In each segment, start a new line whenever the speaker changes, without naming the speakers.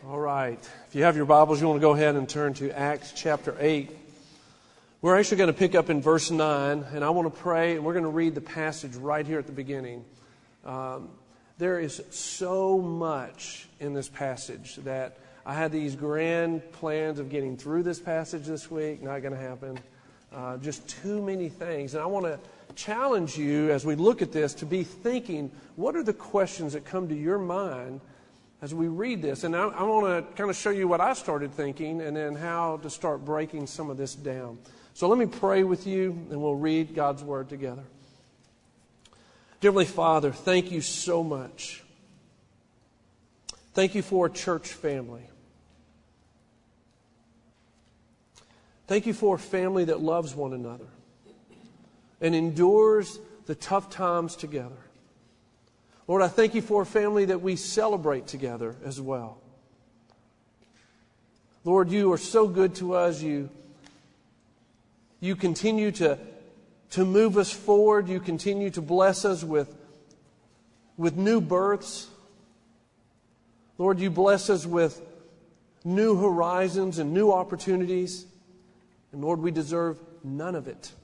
All right. If you have your Bibles, you want to go ahead and turn to Acts chapter 8. We're actually going to pick up in verse 9, and I want to pray, and we're going to read the passage right here at the beginning. There is so much in this passage that I had these grand plans of getting through this passage this week. Not going to happen. Just too many things. And I want to challenge you as we look at this to be thinking, what are the questions that come to your mind as we read this? And I want to kind of show you what I started thinking and then how to start breaking some of this down. So let me pray with you and we'll read God's Word together. Dear Heavenly Father, thank you so much. Thank you for a church family. Thank you for a family that loves one another and endures the tough times together. Lord, I thank you for a family that we celebrate together as well. Lord, you are so good to us. You continue to move us forward. You continue to bless us with new births. Lord, you bless us with new horizons and new opportunities. And Lord, we deserve none of it.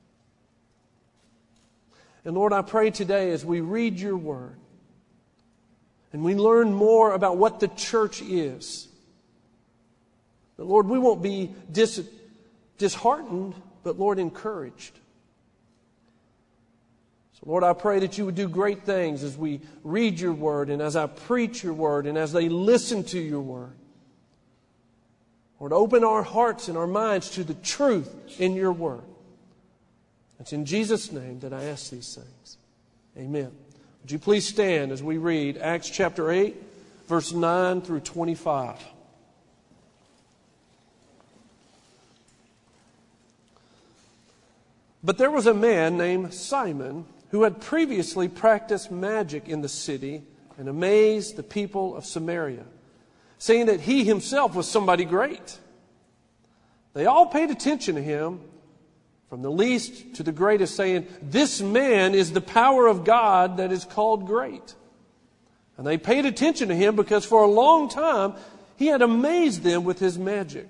And Lord, I pray today as we read your word and we learn more about what the church is, that Lord, we won't be disheartened, but Lord, encouraged. So Lord, I pray that you would do great things as we read your word and as I preach your word and as they listen to your word. Lord, open our hearts and our minds to the truth in your word. It's in Jesus' name that I ask these things. Amen. Would you please stand as we read Acts chapter 8, verse 9 through 25. But there was a man named Simon who had previously practiced magic in the city and amazed the people of Samaria, saying that he himself was somebody great. They all paid attention to him, from the least to the greatest, saying, "This man is the power of God that is called great." And they paid attention to him because for a long time he had amazed them with his magic.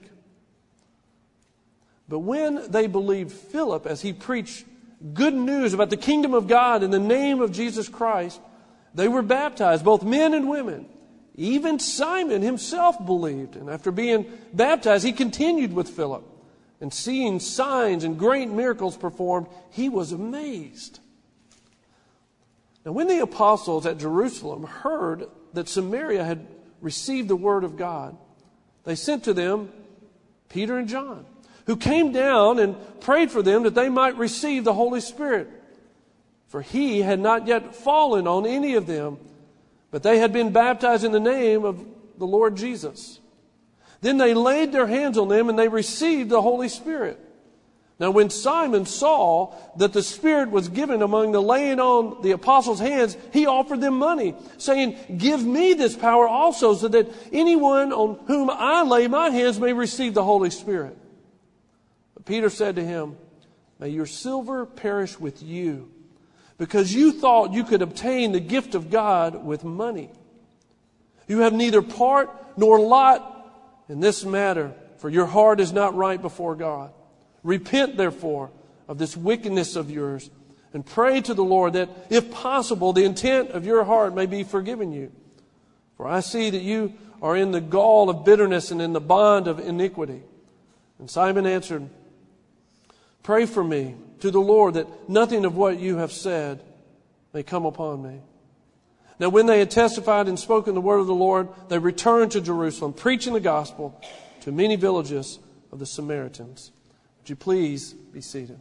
But when they believed Philip as he preached good news about the kingdom of God in the name of Jesus Christ, they were baptized, both men and women. Even Simon himself believed. And after being baptized, he continued with Philip. And seeing signs and great miracles performed, he was amazed. Now when the apostles at Jerusalem heard that Samaria had received the word of God, they sent to them Peter and John, who came down and prayed for them that they might receive the Holy Spirit. For he had not yet fallen on any of them, but they had been baptized in the name of the Lord Jesus. Then they laid their hands on them and they received the Holy Spirit. Now when Simon saw that the Spirit was given among the laying on the apostles' hands, he offered them money, saying, "Give me this power also, so that anyone on whom I lay my hands may receive the Holy Spirit." But Peter said to him, "May your silver perish with you, because you thought you could obtain the gift of God with money. You have neither part nor lot in this matter, for your heart is not right before God. Repent, therefore, of this wickedness of yours, and pray to the Lord that, if possible, the intent of your heart may be forgiven you. For I see that you are in the gall of bitterness and in the bond of iniquity." And Simon answered, "Pray for me to the Lord that nothing of what you have said may come upon me." Now when they had testified and spoken the word of the Lord, they returned to Jerusalem, preaching the gospel to many villages of the Samaritans. Would you please be seated?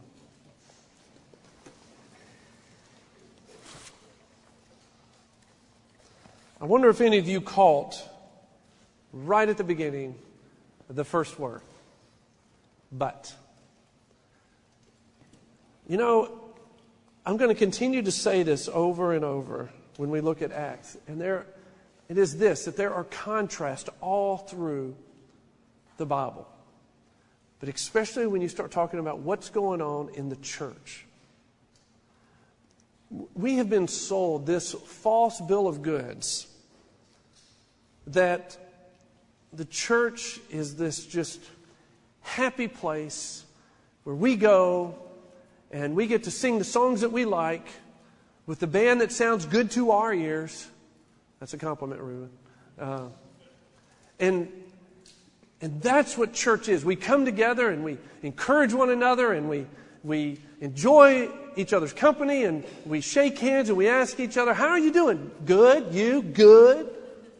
I wonder if any of you caught right at the beginning the first word, but. You know, I'm going to continue to say this over and over when we look at Acts. And it is this, that there are contrasts all through the Bible. But especially when you start talking about what's going on in the church. We have been sold this false bill of goods that the church is this just happy place where we go and we get to sing the songs that we like with the band that sounds good to our ears. That's a compliment, Reuben. And that's what church is. We come together and we encourage one another and we enjoy each other's company and we shake hands and we ask each other, how are you doing? Good. You? Good.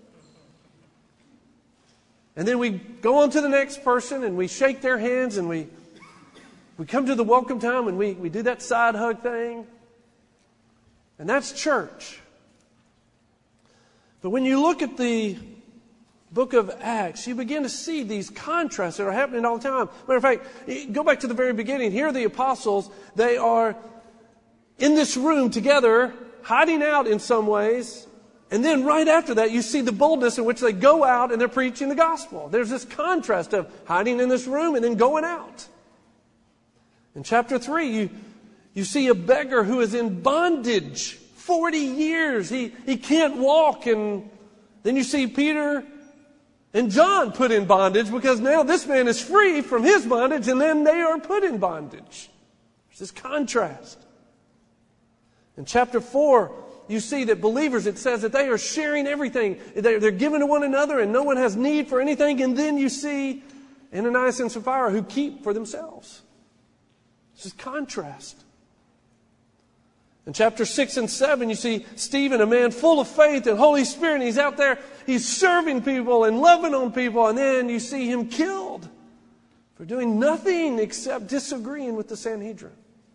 And then we go on to the next person and we shake their hands and we come to the welcome time and we do that side hug thing. And that's church. But when you look at the book of Acts, you begin to see these contrasts that are happening all the time. Matter of fact, go back to the very beginning. Here are the apostles. They are in this room together, hiding out in some ways. And then right after that, you see the boldness in which they go out and they're preaching the gospel. There's this contrast of hiding in this room and then going out. In chapter 3, you see a beggar who is in bondage 40 years. He can't walk. And then you see Peter and John put in bondage because now this man is free from his bondage and then they are put in bondage. There's this contrast. In chapter 4, you see that believers, it says that they are sharing everything. They're giving to one another and no one has need for anything. And then you see Ananias and Sapphira who keep for themselves. This is contrast. In chapter 6 and 7, you see Stephen, a man full of faith and Holy Spirit, and he's out there, he's serving people and loving on people, and then you see him killed for doing nothing except disagreeing with the Sanhedrin.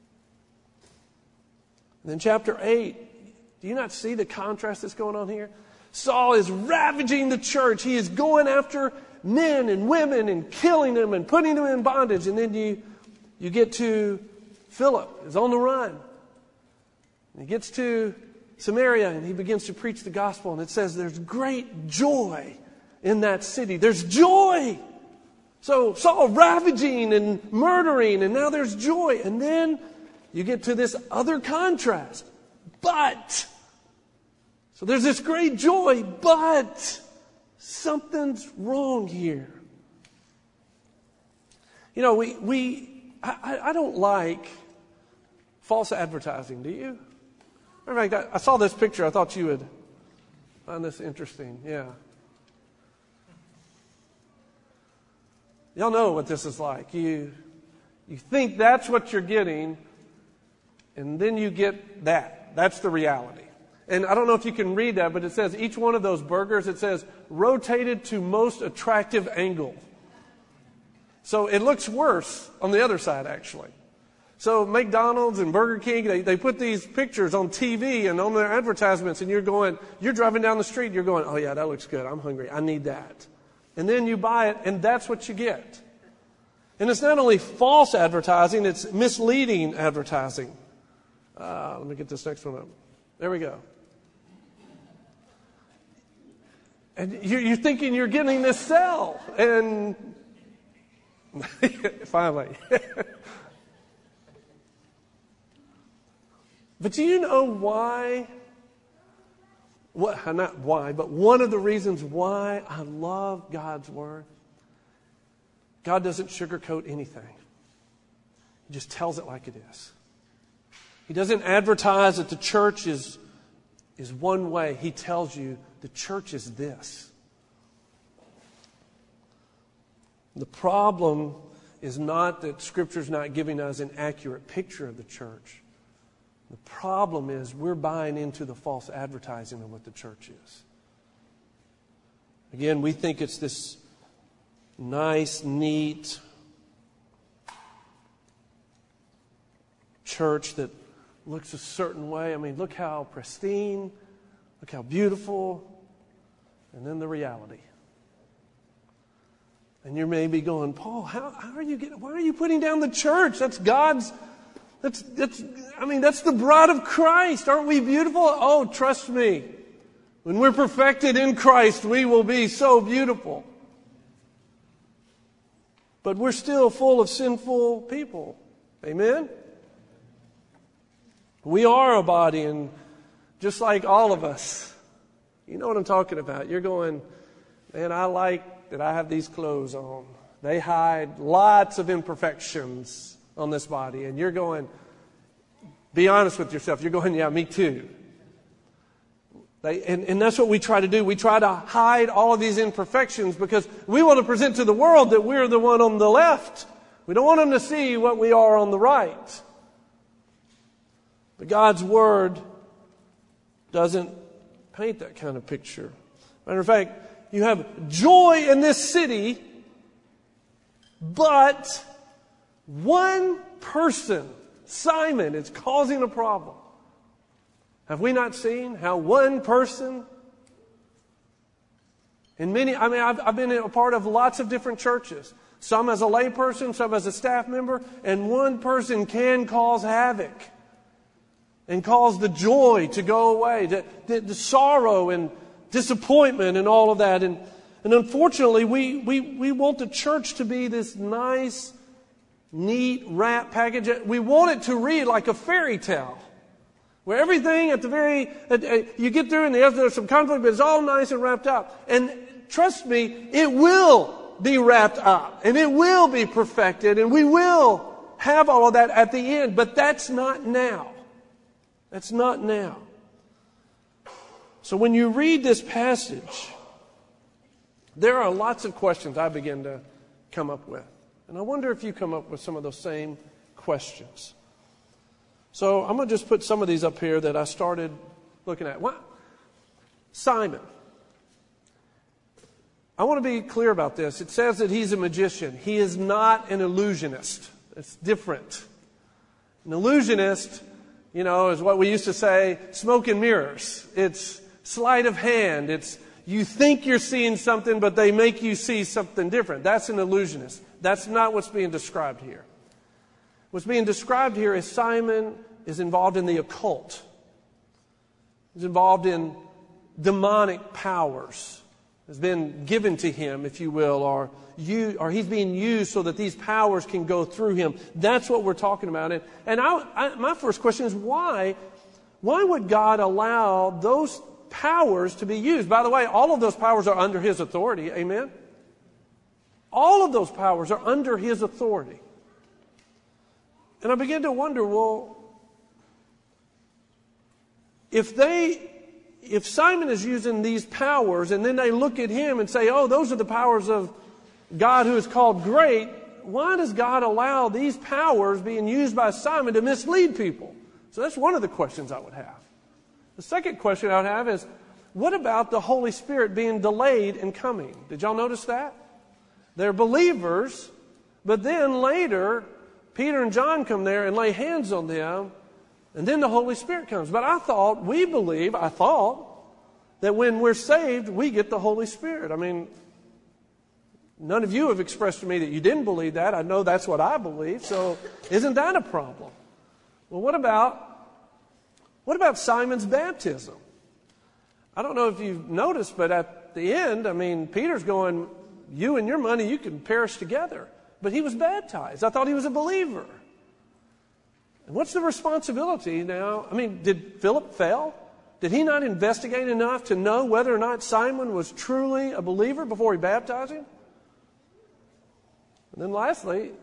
And then chapter 8, do you not see the contrast that's going on here? Saul is ravaging the church. He is going after men and women and killing them and putting them in bondage. And then you get to Philip, who's on the run. He gets to Samaria and he begins to preach the gospel. And it says there's great joy in that city. There's joy. So Saul ravaging and murdering, and now there's joy. And then you get to this other contrast. But, so there's this great joy, but something's wrong here. You know, I don't like false advertising, do you? In fact, I saw this picture. I thought you would find this interesting. Yeah. Y'all know what this is like. You think that's what you're getting, and then you get that. That's the reality. And I don't know if you can read that, but it says each one of those burgers, it says rotated to most attractive angle. So it looks worse on the other side, actually. So McDonald's and Burger King, they put these pictures on TV and on their advertisements, and you're driving down the street, and you're going, oh yeah, that looks good. I'm hungry. I need that. And then you buy it, and that's what you get. And it's not only false advertising, it's misleading advertising. Let me get this next one up. There we go. And you're thinking you're getting this sell. And finally. But do you know why? Not why, but one of the reasons why I love God's Word. God doesn't sugarcoat anything. He just tells it like it is. He doesn't advertise that the church is one way. He tells you the church is this. The problem is not that Scripture's not giving us an accurate picture of the church. The problem is we're buying into the false advertising of what the church is. Again, we think it's this nice, neat church that looks a certain way. I mean, look how pristine, look how beautiful, and then the reality. And you may be going, Paul, why are you putting down the church? That's God's, that's the bride of Christ. Aren't we beautiful? Oh, trust me. When we're perfected in Christ, we will be so beautiful. But we're still full of sinful people. Amen? We are a body, and just like all of us, you know what I'm talking about. You're going, man, I like that I have these clothes on. They hide lots of imperfections on this body. And you're going, be honest with yourself. You're going, yeah, me too. And that's what we try to do. We try to hide all of these imperfections because we want to present to the world that we're the one on the left. We don't want them to see what we are on the right. But God's Word doesn't paint that kind of picture. Matter of fact, you have joy in this city, but one person, Simon, is causing a problem. Have we not seen how one person, I've been a part of lots of different churches, some as a layperson, some as a staff member, and one person can cause havoc and cause the joy to go away, the sorrow and disappointment and all of that. And unfortunately, we want the church to be this nice, neat wrap package. We want it to read like a fairy tale, where everything you get through and there's some conflict, but it's all nice and wrapped up. And trust me, it will be wrapped up and it will be perfected and we will have all of that at the end. But that's not now. That's not now. So when you read this passage, there are lots of questions I begin to come up with. And I wonder if you come up with some of those same questions. So I'm going to just put some of these up here that I started looking at. What? Simon. I want to be clear about this. It says that he's a magician. He is not an illusionist. It's different. An illusionist, is what we used to say, smoke and mirrors. It's sleight of hand. It's you think you're seeing something, but they make you see something different. That's an illusionist. That's not what's being described here. What's being described here is Simon is involved in the occult. He's involved in demonic powers. Has been given to him, if you will, or he's being used so that these powers can go through him. That's what we're talking about. And my first question is why? Why would God allow those powers to be used? By the way, all of those powers are under His authority. Amen? All of those powers are under His authority. And I began to wonder, well, if Simon is using these powers and then they look at him and say, oh, those are the powers of God who is called great, why does God allow these powers being used by Simon to mislead people? So that's one of the questions I would have. The second question I would have is, what about the Holy Spirit being delayed in coming? Did y'all notice that? They're believers, but then later, Peter and John come there and lay hands on them, and then the Holy Spirit comes. But I thought that when we're saved, we get the Holy Spirit. I mean, none of you have expressed to me that you didn't believe that. I know that's what I believe, so isn't that a problem? Well, what about Simon's baptism? I don't know if you've noticed, but at the end, Peter's going, you and your money, you can perish together. But he was baptized. I thought he was a believer. And what's the responsibility now? Did Philip fail? Did he not investigate enough to know whether or not Simon was truly a believer before he baptized him? And then lastly,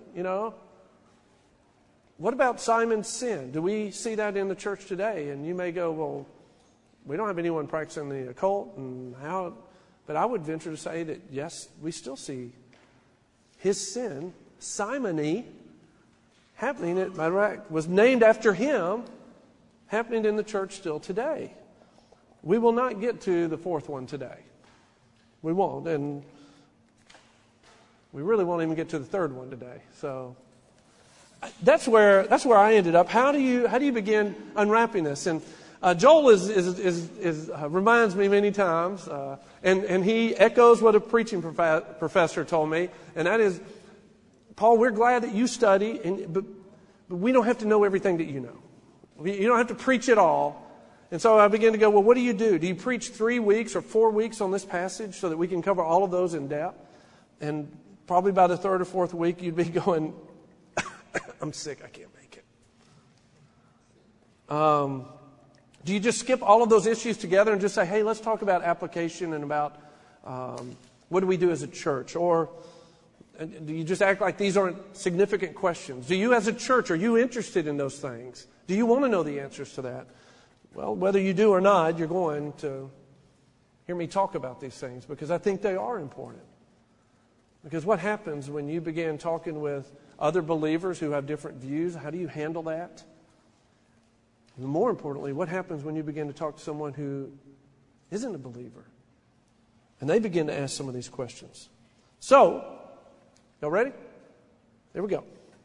what about Simon's sin? Do we see that in the church today? And you may go, well, we don't have anyone practicing the occult and how, but I would venture to say that yes, we still see his sin, simony, happening. It was named after him, happening in the church still today. We will not get to the fourth one today. We won't, and we really won't even get to the third one today. So that's where I ended up. How do you begin unwrapping this? And Joel reminds me many times, and he echoes what a preaching professor told me, and that is, Paul, we're glad that you study, but we don't have to know everything that you know. You don't have to preach it all. And so I began to go, well, what do? Do you preach 3 weeks or 4 weeks on this passage so that we can cover all of those in depth? And probably by the third or fourth week, you'd be going, I'm sick, I can't make it. Do you just skip all of those issues together and just say, hey, let's talk about application and about What do we do as a church? Or do you just act like these aren't significant questions? Do you as a church, are you interested in those things? Do you want to know the answers to that? Well, whether you do or not, you're going to hear me talk about these things because I think they are important. Because what happens when you begin talking with other believers who have different views? How do you handle that? And more importantly, what happens when you begin to talk to someone who isn't a believer? And they begin to ask some of these questions. So, y'all ready? There we go.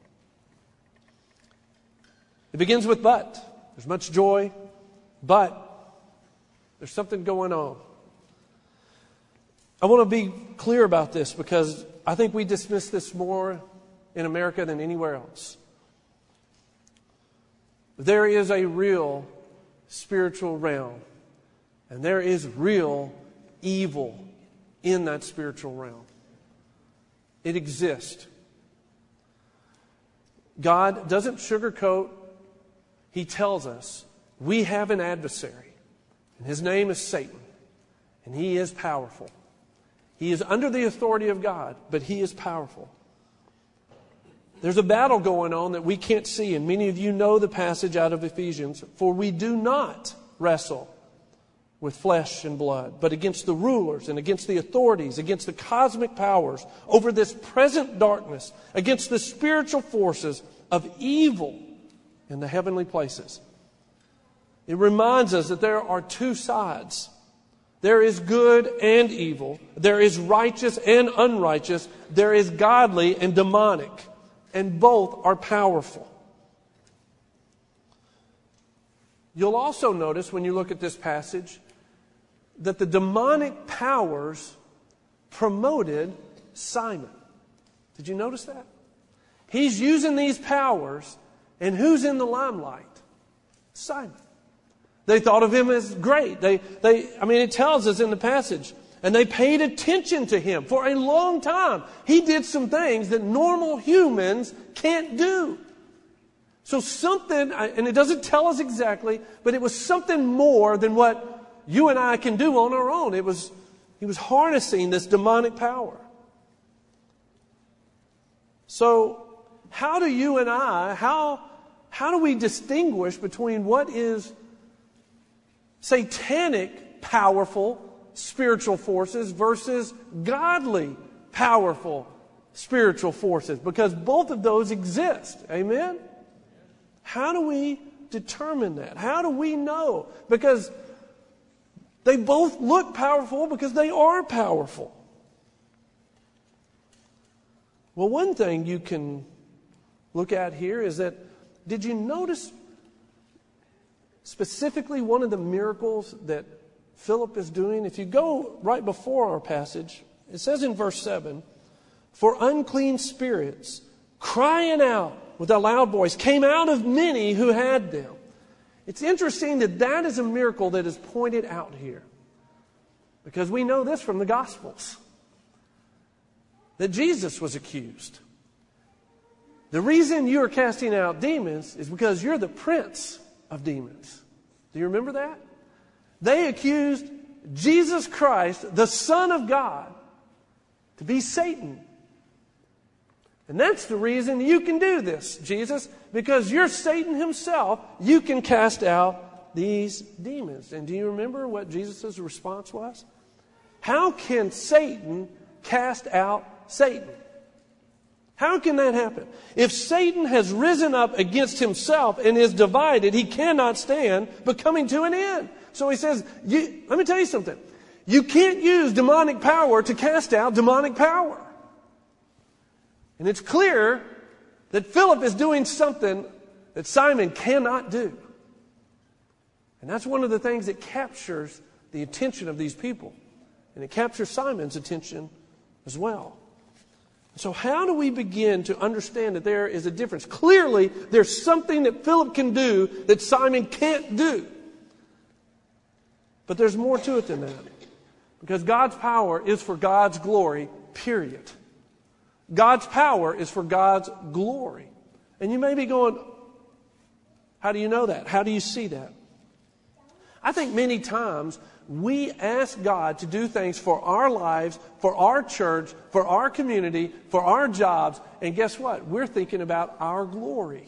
It begins with but. There's much joy, but there's something going on. I want to be clear about this because I think we dismiss this more in America than anywhere else. There is a real spiritual realm, and there is real evil in that spiritual realm. It exists. God doesn't sugarcoat. He tells us we have an adversary, and his name is Satan, and he is powerful. He is under the authority of God, but he is powerful. There's a battle going on that we can't see, and many of you know the passage out of Ephesians. For we do not wrestle with flesh and blood, but against the rulers and against the authorities, against the cosmic powers, over this present darkness, against the spiritual forces of evil in the heavenly places. It reminds us that there are two sides. There is good and evil. There is righteous and unrighteous. There is godly and demonic. And both are powerful. You'll also notice when you look at this passage that the demonic powers promoted Simon. Did you notice that? He's using these powers, and who's in the limelight? Simon. They thought of him as great. It tells us in the passage. And they paid attention to him for a long time. He did some things that normal humans can't do. So something, and it doesn't tell us exactly, but it was something more than what you and I can do on our own. He was harnessing this demonic power. So how do you and I, how do we distinguish between what is satanic, powerful, spiritual forces versus godly, powerful spiritual forces? Because both of those exist. Amen? How do we determine that? How do we know? Because they both look powerful because they are powerful. Well, one thing you can look at here is that, did you notice specifically one of the miracles that Philip is doing? If you go right before our passage, it says in verse 7, for unclean spirits, crying out with a loud voice, came out of many who had them. It's interesting that is a miracle that is pointed out here. Because we know this from the Gospels. That Jesus was accused. The reason you are casting out demons is because you're the prince of demons. Do you remember that? They accused Jesus Christ, the Son of God, to be Satan. And that's the reason you can do this, Jesus, because you're Satan himself. You can cast out these demons. And do you remember what Jesus' response was? How can Satan cast out Satan? How can that happen? If Satan has risen up against himself and is divided, he cannot stand, but coming to an end. So he says, let me tell you something. You can't use demonic power to cast out demonic power. And it's clear that Philip is doing something that Simon cannot do. And that's one of the things that captures the attention of these people. And it captures Simon's attention as well. So how do we begin to understand that there is a difference? Clearly, there's something that Philip can do that Simon can't do. But there's more to it than that. Because God's power is for God's glory, period. God's power is for God's glory. And you may be going, how do you know that? How do you see that? I think many times we ask God to do things for our lives, for our church, for our community, for our jobs. And guess what? We're thinking about our glory.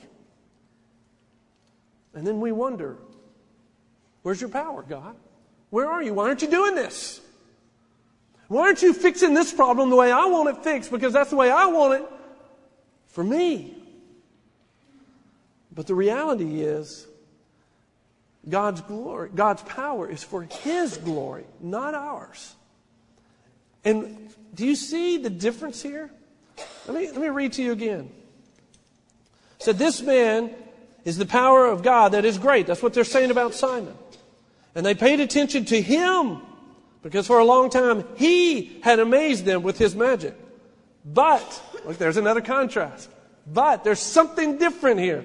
And then we wonder, where's your power, God? Where are you? Why aren't you doing this? Why aren't you fixing this problem the way I want it fixed? Because that's the way I want it for me. But the reality is, God's glory, God's power is for His glory, not ours. And do you see the difference here? Let me read to you again. It said, this man is the power of God that is great. That's what they're saying about Simon. And they paid attention to him because for a long time he had amazed them with his magic. But, look, there's another contrast. But there's something different here.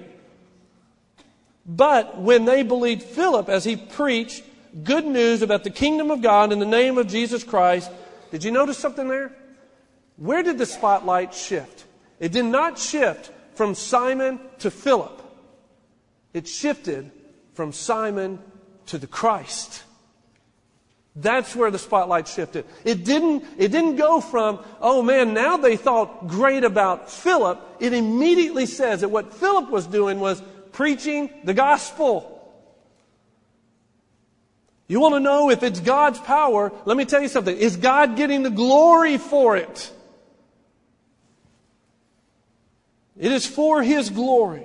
But when they believed Philip as he preached good news about the kingdom of God in the name of Jesus Christ, did you notice something there? Where did the spotlight shift? It did not shift from Simon to Philip. It shifted from Simon to the Christ. That's where the spotlight shifted. It didn't go from, oh man, now they thought great about Philip. It immediately says that what Philip was doing was preaching the gospel. You want to know if it's God's power? Let me tell you something. Is God getting the glory for it? It is for His glory.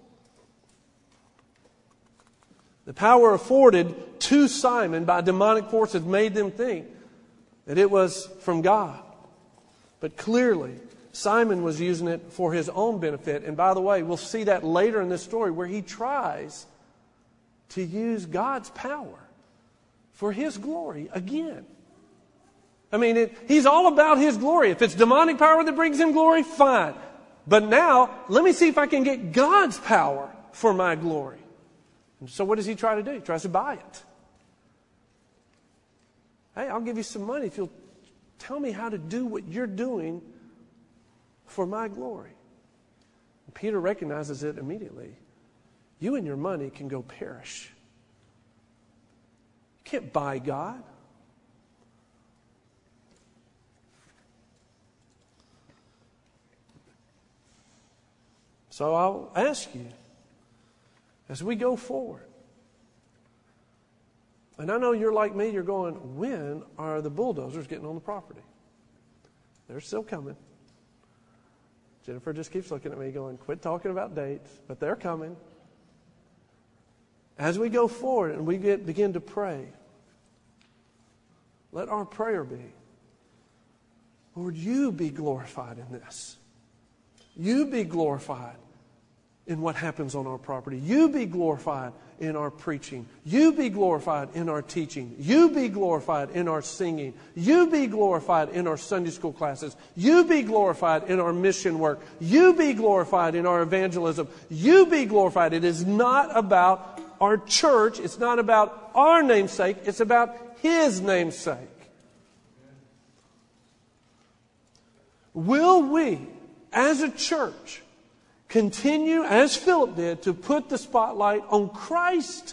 The power afforded to Simon by demonic forces made them think that it was from God. But clearly, Simon was using it for his own benefit. And by the way, we'll see that later in this story where he tries to use God's power for His glory again. I mean, he's all about His glory. If it's demonic power that brings Him glory, fine. But now, let me see if I can get God's power for my glory. And so what does he try to do? He tries to buy it. Hey, I'll give you some money if you'll tell me how to do what you're doing for my glory. And Peter recognizes it immediately. You and your money can go perish. You can't buy God. So I'll ask you, as we go forward, and I know you're like me, you're going, when are the bulldozers getting on the property? They're still coming. Jennifer just keeps looking at me going, quit talking about dates, but they're coming. As we go forward and we begin to pray, let our prayer be, Lord, you be glorified in this. You be glorified in what happens on our property. You be glorified in our preaching. You be glorified in our teaching. You be glorified in our singing. You be glorified in our Sunday school classes. You be glorified in our mission work. You be glorified in our evangelism. You be glorified. It is not about our church. It's not about our namesake. It's about His namesake. Will we, as a church, continue, as Philip did, to put the spotlight on Christ?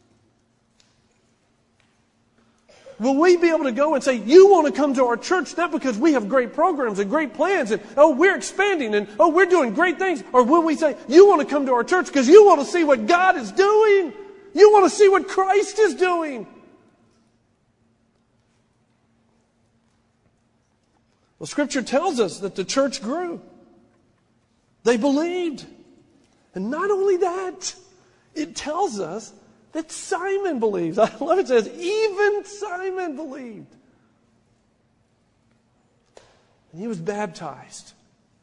Will we be able to go and say, you want to come to our church not because we have great programs and great plans and, oh, we're expanding and, oh, we're doing great things? Or will we say, you want to come to our church because you want to see what God is doing? You want to see what Christ is doing? Well, Scripture tells us that the church grew. They believed. And not only that, it tells us that Simon believes. I love it. It says, even Simon believed. And he was baptized.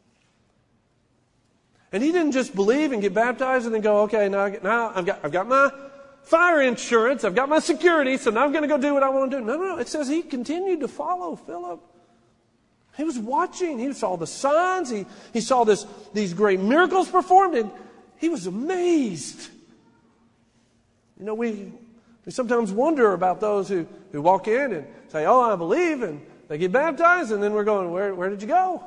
And he didn't just believe and get baptized and then go, okay, now I've got my fire insurance, I've got my security, so now I'm going to go do what I want to do. No. It says he continued to follow Philip. He was watching. He saw the signs. He saw these great miracles performed, and he was amazed. You know, we sometimes wonder about those who walk in and say, oh, I believe, and they get baptized, and then we're going, where did you go?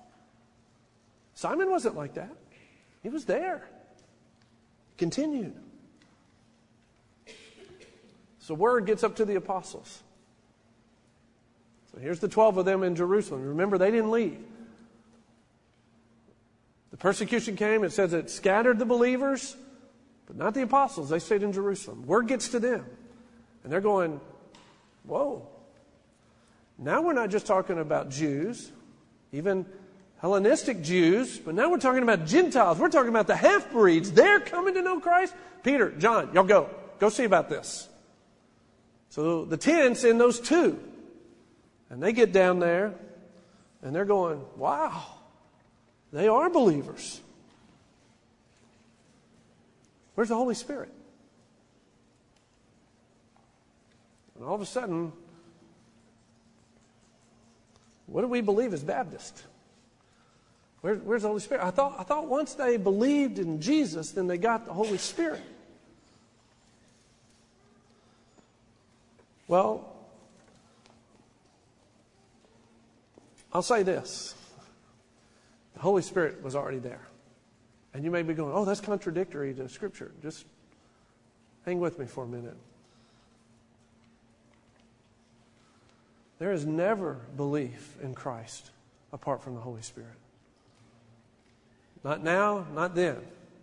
Simon wasn't like that. He was there. Continued. So word gets up to the apostles. So here's the 12 of them in Jerusalem. Remember, they didn't leave. The persecution came. It says it scattered the believers, but not the apostles. They stayed in Jerusalem. Word gets to them. And they're going, whoa. Now we're not just talking about Jews, even Hellenistic Jews, but now we're talking about Gentiles. We're talking about the half-breeds. They're coming to know Christ. Peter, John, y'all go. Go see about this. So the 10 send those 2. And they get down there, and they're going, wow, they are believers. Where's the Holy Spirit? And all of a sudden, what do we believe as Baptists? Where's the Holy Spirit? I thought once they believed in Jesus, then they got the Holy Spirit. Well, I'll say this. The Holy Spirit was already there. And you may be going, oh, that's contradictory to Scripture. Just hang with me for a minute. There is never belief in Christ apart from the Holy Spirit. Not now, not then.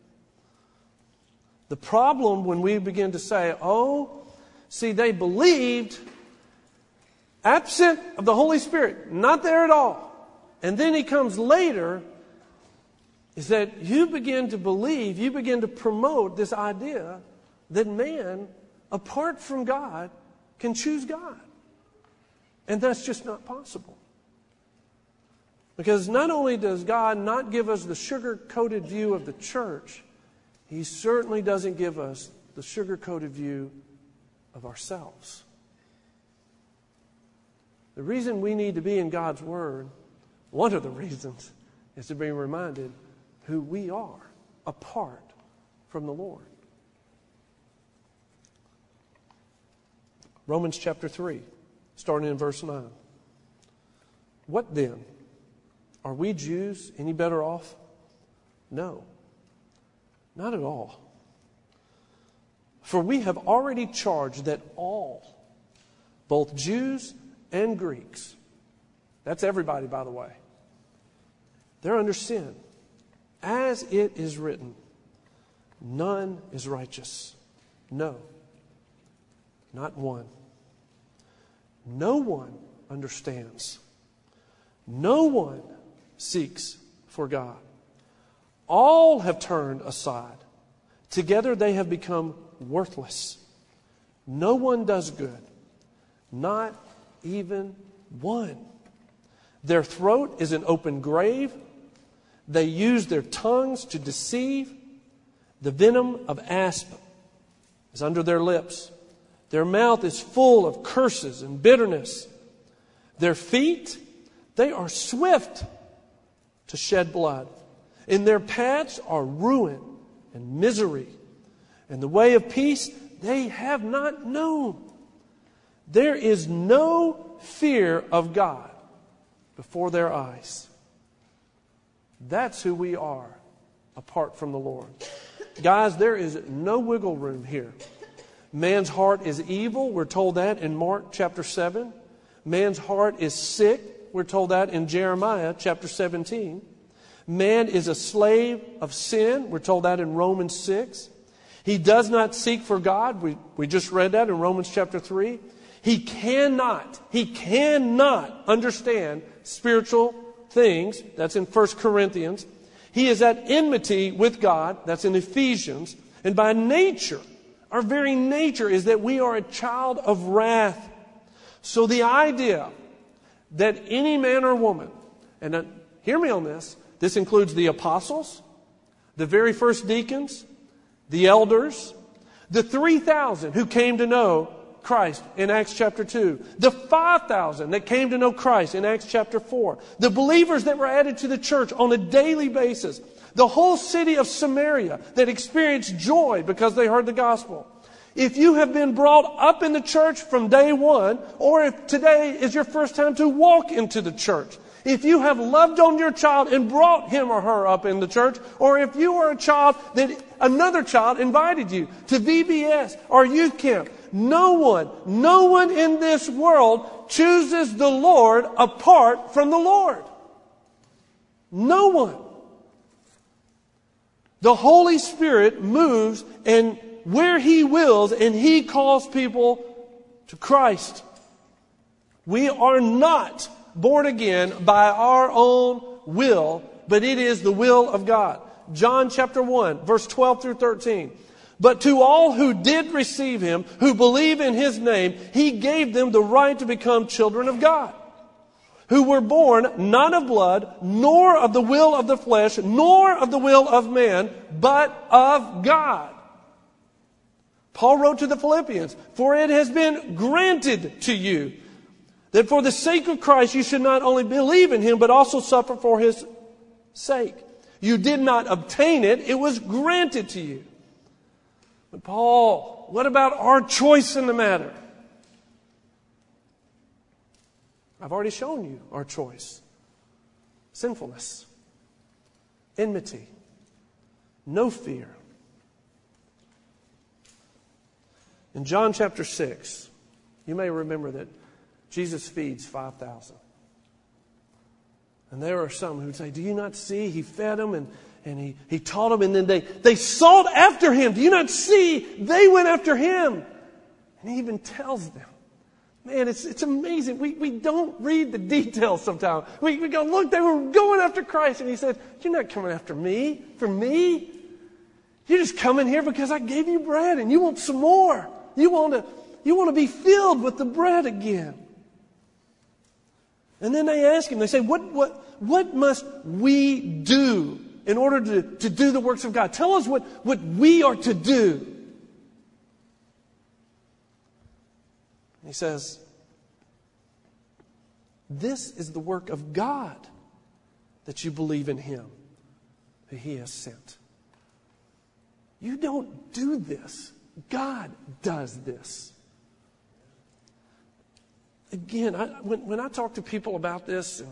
The problem when we begin to say, oh, see, they believed absent of the Holy Spirit, not there at all. And then He comes later, is that you begin to believe, you begin to promote this idea that man, apart from God, can choose God. And that's just not possible. Because not only does God not give us the sugar-coated view of the church, He certainly doesn't give us the sugar-coated view of ourselves. The reason we need to be in God's Word, one of the reasons, is to be reminded who we are apart from the Lord. Romans chapter 3, starting in verse 9. What then? Are we Jews any better off? No, not at all. For we have already charged that all, both Jews and Greeks, that's everybody, by the way, they're under sin. As it is written, none is righteous. No, not one. No one understands. No one seeks for God. All have turned aside. Together they have become worthless. No one does good. Not even one. Their throat is an open grave. They use their tongues to deceive. The venom of asp is under their lips. Their mouth is full of curses and bitterness. Their feet, they are swift to shed blood. In their paths are ruin and misery. And the way of peace they have not known. There is no fear of God before their eyes. That's who we are apart from the Lord. Guys, there is no wiggle room here. Man's heart is evil. We're told that in Mark chapter 7. Man's heart is sick. We're told that in Jeremiah chapter 17. Man is a slave of sin. We're told that in Romans 6. He does not seek for God. We just read that in Romans chapter 3. He cannot understand spiritual things. That's in 1 Corinthians. He is at enmity with God. That's in Ephesians. And by nature, our very nature is that we are a child of wrath. So the idea that any man or woman, and hear me on this, this includes the apostles, the very first deacons, the elders, the 3,000 who came to know Christ in Acts chapter 2, the 5,000 that came to know Christ in Acts chapter 4, the believers that were added to the church on a daily basis, the whole city of Samaria that experienced joy because they heard the gospel. If you have been brought up in the church from day one, or if today is your first time to walk into the church, if you have loved on your child and brought him or her up in the church, or if you are a child that another child invited you to VBS or youth camp, No one in this world chooses the Lord apart from the Lord. No one. The Holy Spirit moves and where He wills, and He calls people to Christ. We are not born again by our own will, but it is the will of God. John chapter 1, verse 12 through 13. But to all who did receive Him, who believe in His name, He gave them the right to become children of God, who were born not of blood, nor of the will of the flesh, nor of the will of man, but of God. Paul wrote to the Philippians, for it has been granted to you that for the sake of Christ you should not only believe in Him, but also suffer for His sake. You did not obtain it, it was granted to you. But Paul, what about our choice in the matter? I've already shown you our choice. Sinfulness, enmity, no fear. In John chapter 6, you may remember that Jesus feeds 5,000. And there are some who say, do you not see? He fed them and he taught them, and then they sought after Him. Do you not see? They went after Him. And He even tells them. Man, it's amazing. We don't read the details sometimes. We go, look, they were going after Christ. And He said, you're not coming after me for me. You're just coming here because I gave you bread and you want some more. You want to be filled with the bread again. And then they ask Him, they say, what must we do in order to do the works of God? Tell us what we are to do. He says, this is the work of God, that you believe in Him who He has sent. You don't do this. God does this. Again, when I talk to people about this,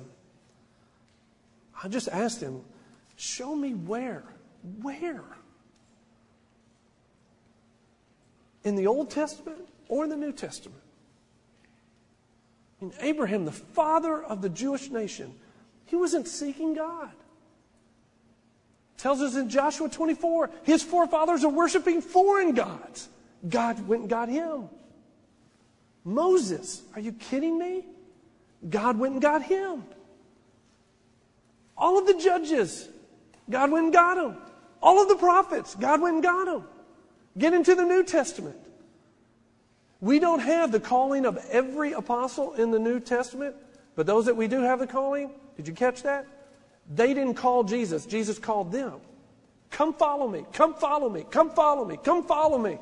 I just ask them, show me where? Where? In the Old Testament or in the New Testament? In Abraham, the father of the Jewish nation, he wasn't seeking God. It tells us in Joshua 24, his forefathers are worshiping foreign gods. God went and got him. Moses, are you kidding me? God went and got him. All of the judges, God went and got them. All of the prophets, God went and got them. Get into the New Testament. We don't have the calling of every apostle in the New Testament, but those that we do have the calling, did you catch that? They didn't call Jesus. Jesus called them. Come follow me. Come follow me. Come follow me. Come follow me.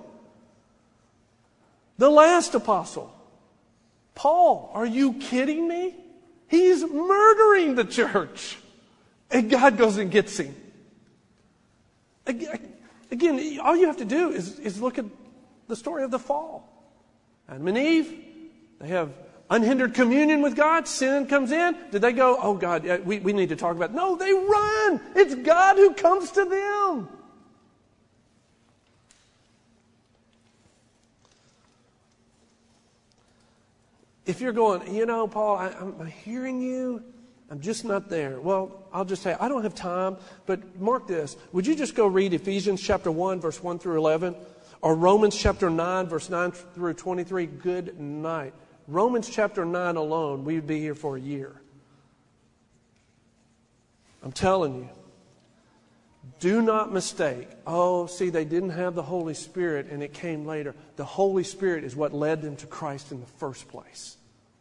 The last apostle, Paul, are you kidding me? He's murdering the church. And God goes and gets him. Again, all you have to do is look at the story of the fall. Adam and Eve, they have unhindered communion with God. Sin comes in. Did they go, oh God, we need to talk about it? No, they run. It's God who comes to them. If you're going, Paul, I'm hearing you. I'm just not there. Well, I'll just say, I don't have time, but mark this. Would you just go read Ephesians chapter 1, verse 1 through 11? Or Romans chapter 9, verse 9 through 23? Good night. Romans chapter 9 alone, we would be here for a year. I'm telling you. Do not mistake. Oh, see, they didn't have the Holy Spirit and it came later. The Holy Spirit is what led them to Christ in the first place.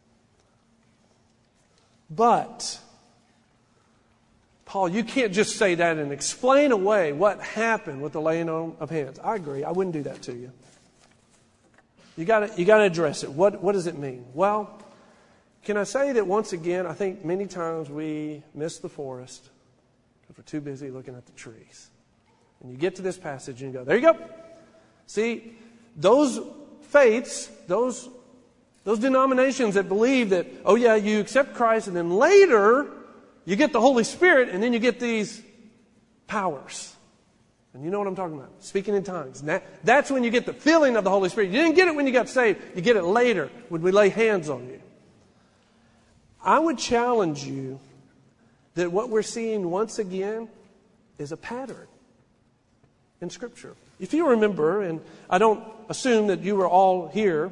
But, Paul, you can't just say that and explain away what happened with the laying on of hands. I agree. I wouldn't do that to you. You got to address it. What does it mean? Well, can I say that once again, I think many times we miss the forest because we're too busy looking at the trees. And you get to this passage and you go, there you go. See, those faiths, those denominations that believe that, oh yeah, you accept Christ and then later you get the Holy Spirit and then you get these powers. And you know what I'm talking about. Speaking in tongues. And that's when you get the filling of the Holy Spirit. You didn't get it when you got saved. You get it later when we lay hands on you. I would challenge you that what we're seeing once again is a pattern in Scripture. If you remember, and I don't assume that you were all here,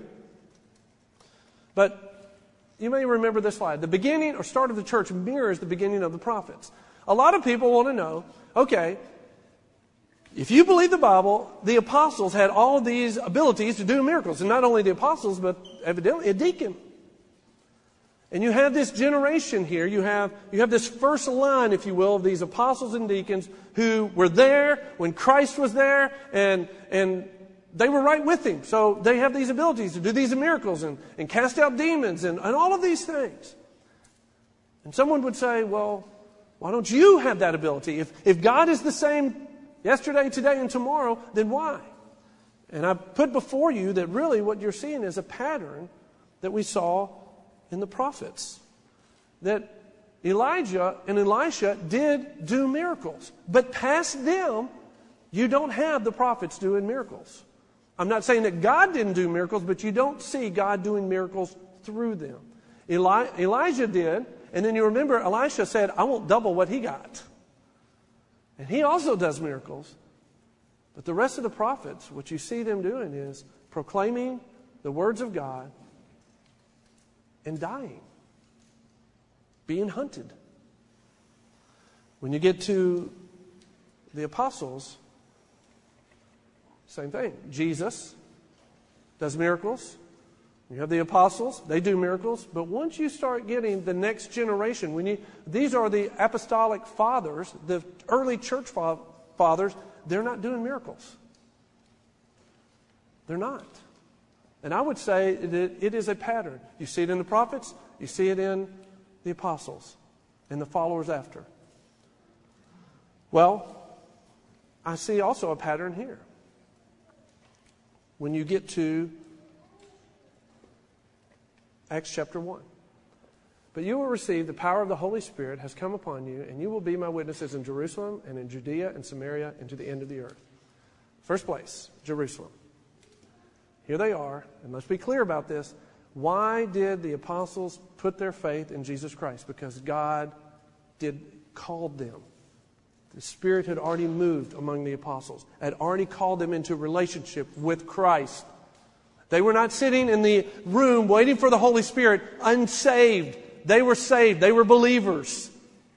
but you may remember this slide. The beginning or start of the church mirrors the beginning of the prophets. A lot of people want to know, okay, if you believe the Bible, the apostles had all of these abilities to do miracles. And not only the apostles, but evidently a deacon. And you have this generation here. You have this first line, if you will, of these apostles and deacons who were there when Christ was there, and they were right with him. So they have these abilities to do these miracles and cast out demons and all of these things. And someone would say, well, why don't you have that ability? If God is the same yesterday, today, and tomorrow, then why? And I put before you that really what you're seeing is a pattern that we saw in the prophets. That Elijah and Elisha did do miracles. But past them, you don't have the prophets doing miracles. I'm not saying that God didn't do miracles, but you don't see God doing miracles through them. Elijah did, and then you remember Elisha said, I won't double what he got. And he also does miracles. But the rest of the prophets, what you see them doing is proclaiming the words of God and dying, being hunted. When you get to the apostles, same thing. Jesus does miracles. You have the apostles, they do miracles. But once you start getting the next generation, these are the apostolic fathers, the early church fathers, they're not doing miracles. They're not. And I would say that it is a pattern. You see it in the prophets, you see it in the apostles and the followers after. Well, I see also a pattern here. When you get to Acts chapter 1. But you will receive the power of the Holy Spirit has come upon you, and you will be my witnesses in Jerusalem and in Judea and Samaria and to the end of the earth. First place, Jerusalem. Here they are, and let's be clear about this. Why did the apostles put their faith in Jesus Christ? Because God called them. The Spirit had already moved among the apostles, had already called them into relationship with Christ. They were not sitting in the room waiting for the Holy Spirit unsaved. They were saved. They were believers.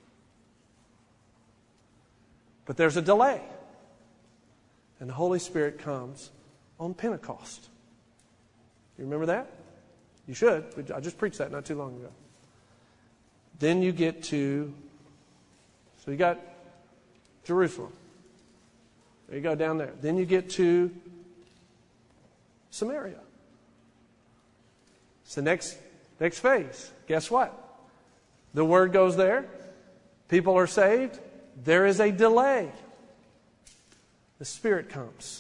But there's a delay. And the Holy Spirit comes on Pentecost. You remember that? You should. I just preached that not too long ago. Then you get to, so you got Jerusalem. There you go down there. Then you get to Samaria. It's the next phase. Guess what? The word goes there. People are saved. There is a delay. The Spirit comes.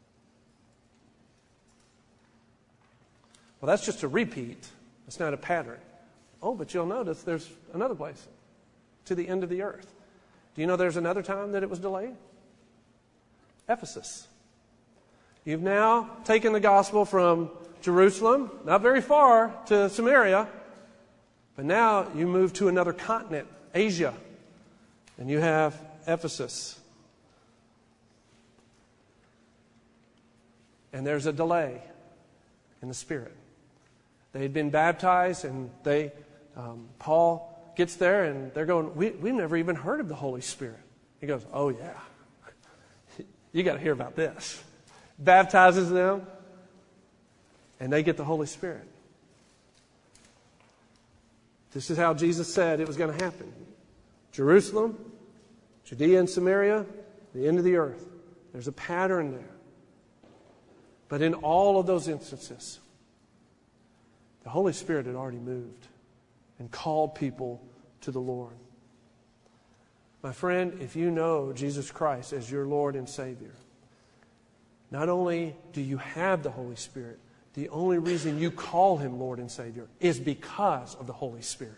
Well, that's just a repeat. It's not a pattern. Oh, but you'll notice there's another place. To the end of the earth. Do you know there's another time that it was delayed? Ephesus. You've now taken the gospel from Jerusalem, not very far, to Samaria, but now you move to another continent, Asia, and you have Ephesus. And there's a delay in the Spirit. They had been baptized, and Paul gets there, and they're going, we've never even heard of the Holy Spirit. He goes, oh yeah, you got to hear about this. Baptizes them, and they get the Holy Spirit. This is how Jesus said it was going to happen. Jerusalem, Judea and Samaria, the end of the earth. There's a pattern there. But in all of those instances, the Holy Spirit had already moved and called people to the Lord. My friend, if you know Jesus Christ as your Lord and Savior, not only do you have the Holy Spirit, the only reason you call Him Lord and Savior is because of the Holy Spirit.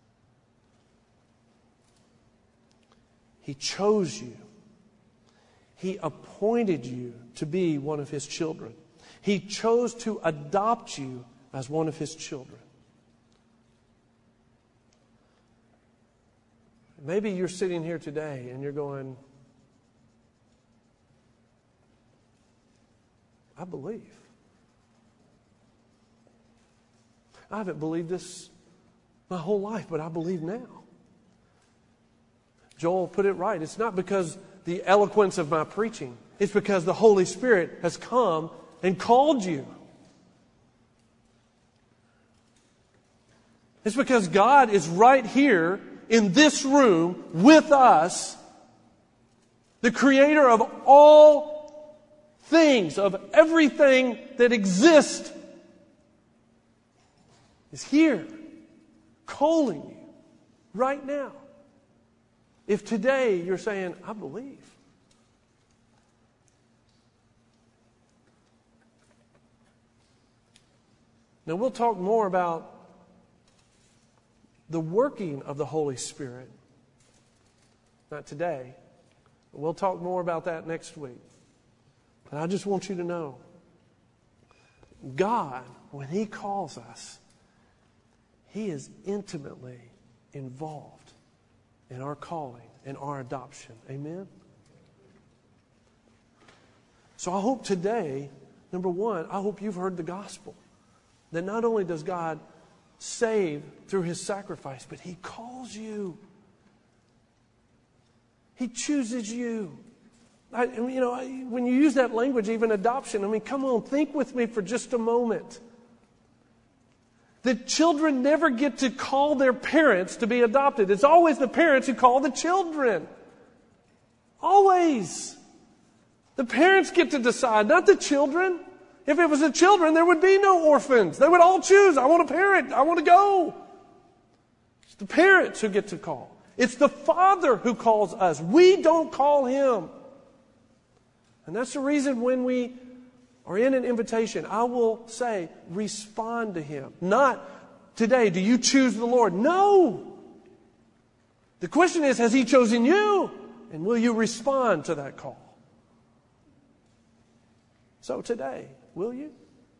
He chose you. He appointed you to be one of His children. He chose to adopt you as one of His children. Maybe you're sitting here today and you're going, I believe. I haven't believed this my whole life, but I believe now. Joel put it right. It's not because the eloquence of my preaching. It's because the Holy Spirit has come and called you. It's because God is right here in this room with us, the Creator of all things, of everything that exists, is here, calling you right now. If today you're saying, I believe. Now we'll talk more about the working of the Holy Spirit. Not today. We'll talk more about that next week. But I just want you to know, God, when He calls us, He is intimately involved in our calling and our adoption. Amen? So I hope today, number one, I hope you've heard the gospel. That not only does God save through His sacrifice, but He calls you. He chooses you. When you use that language, even adoption, come on, think with me for just a moment. The children never get to call their parents to be adopted. It's always the parents who call the children. Always. The parents get to decide, not the children. If it was the children, there would be no orphans. They would all choose, I want a parent, I want to go. It's the parents who get to call. It's the Father who calls us. We don't call Him. And that's the reason when we are in an invitation, I will say, respond to Him. Not, today, do you choose the Lord? No. The question is, has He chosen you? And will you respond to that call? So today, will you?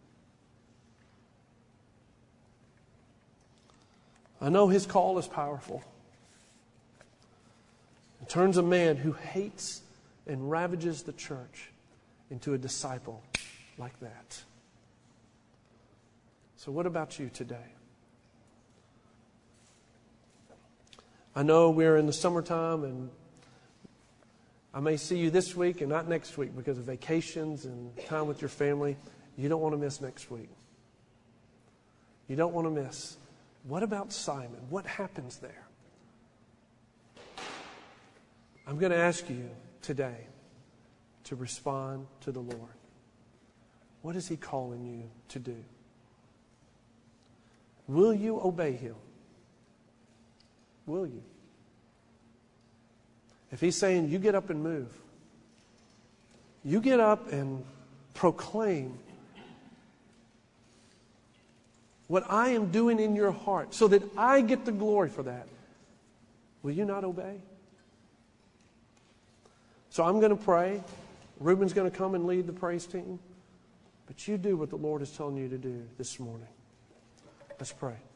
I know His call is powerful. It turns a man who hates and ravages the church into a disciple like that. So what about you today? I know we're in the summertime and I may see you this week and not next week because of vacations and time with your family. You don't want to miss next week. You don't want to miss. What about Simon? What happens there? I'm going to ask you today to respond to the Lord. What is He calling you to do? Will you obey Him? Will you? If He's saying, you get up and move. You get up and proclaim what I am doing in your heart so that I get the glory for that. Will you not obey? So I'm going to pray. Reuben's going to come and lead the praise team. But you do what the Lord is telling you to do this morning. Let's pray.